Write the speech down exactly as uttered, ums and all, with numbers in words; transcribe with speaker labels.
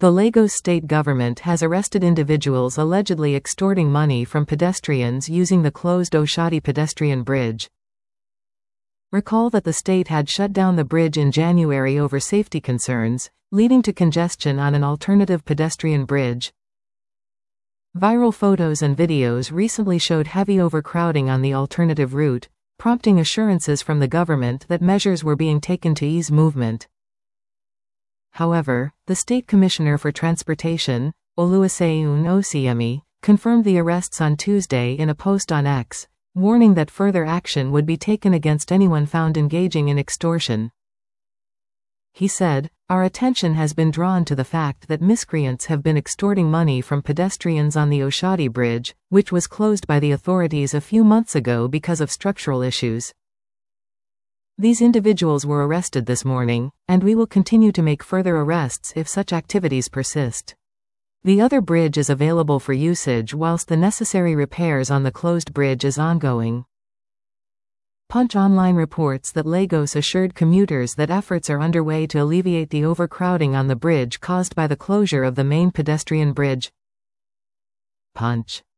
Speaker 1: The Lagos state government has arrested individuals allegedly extorting money from pedestrians using the closed Oshodi pedestrian bridge. Recall that the state had shut down the bridge in January over safety concerns, leading to congestion on an alternative pedestrian bridge. Viral photos and videos recently showed heavy overcrowding on the alternative route, prompting assurances from the government that measures were being taken to ease movement. However, the State Commissioner for Transportation, Oluwaseun Osiyemi, confirmed the arrests on Tuesday in a post on X, warning that further action would be taken against anyone found engaging in extortion. He said, "Our attention has been drawn to the fact that miscreants have been extorting money from pedestrians on the Oshodi Bridge, which was closed by the authorities a few months ago because of structural issues. These individuals were arrested this morning, and we will continue to make further arrests if such activities persist. The other bridge is available for usage whilst the necessary repairs on the closed bridge is ongoing." Punch Online reports that Lagos assured commuters that efforts are underway to alleviate the overcrowding on the bridge caused by the closure of the main pedestrian bridge. Punch.